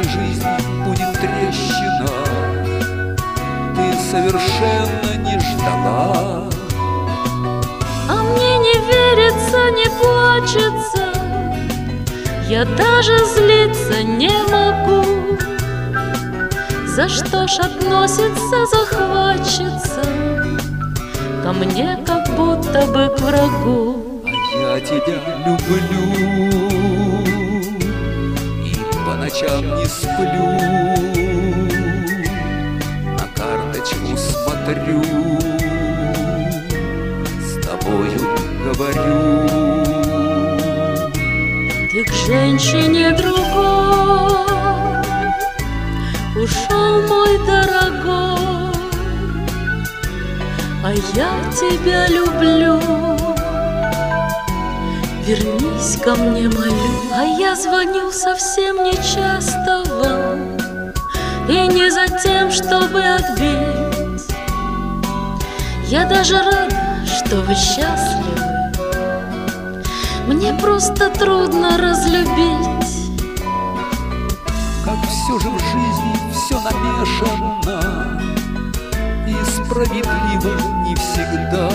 нашей жизни будет трещина. Ты совершенно не ждала. А мне не верится, не плачется, я даже злиться не могу. За что ж относится захватчица ко мне, как будто бы к врагу? А я тебя люблю и по ночам не сплю, на карточку смотрю, с тобою говорю. Ты к женщине другой ушел, мой дорогой, а я тебя люблю. Вернись ко мне, молю. А я звоню совсем нечасто вам, и не за тем, чтобы отбить. Я даже рада, что вы счастливы, мне просто трудно разлюбить. Как все же в жизни все намешано, и справедливо не всегда.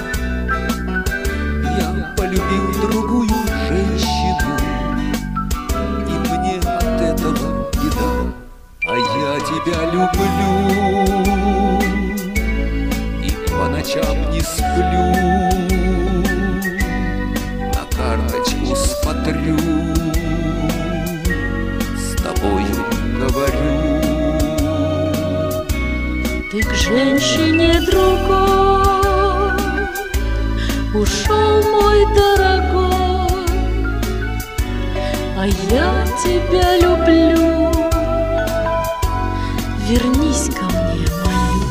Я полюбил другую женщину, и мне от этого беда. А я тебя люблю и по ночам не сплю, на карточку смотрю, с тобою говорю. Ты к женщине другой ушел, мой дорогой, а я тебя люблю. Вернись ко мне, молю.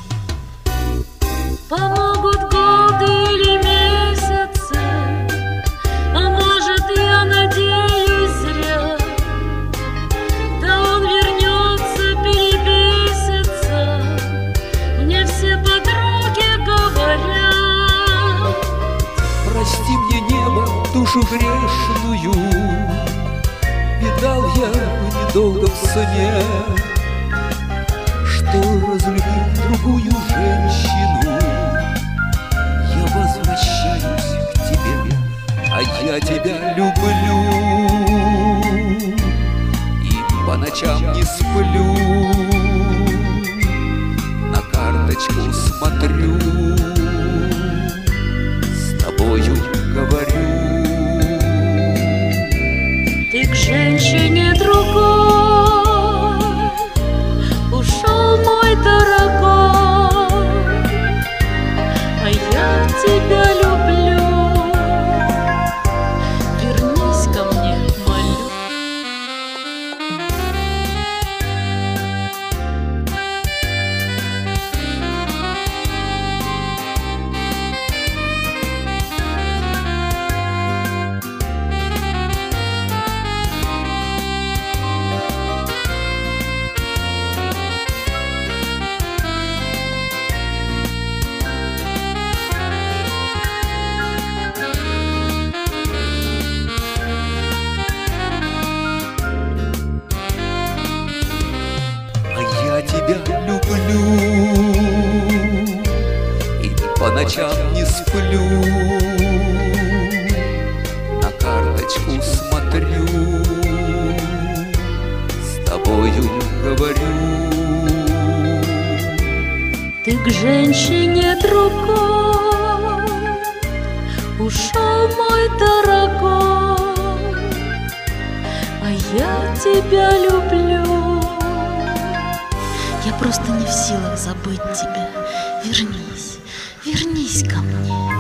Помогут годы или месяцы, а может, я надеюсь зря. Да он вернется, перебесится, мне все подруги говорят. Прости мне, небо, душу грешную, видал я недолго в сне, что, разлюбив другую женщину, я возвращаюсь к тебе. А я тебя люблю и по ночам не сплю, на карточку смотрю, с тобою говорю. Ты к женщине другой ушел, мой дорогой, а я тебя люблю. Вернись ко мне, молю. Я тебя люблю и по ночам не сплю, на карточку смотрю, с тобою говорю. Ты к женщине другой ушел, мой дорогой, а я тебя люблю. Я просто не в силах забыть тебя. Вернись, вернись ко мне.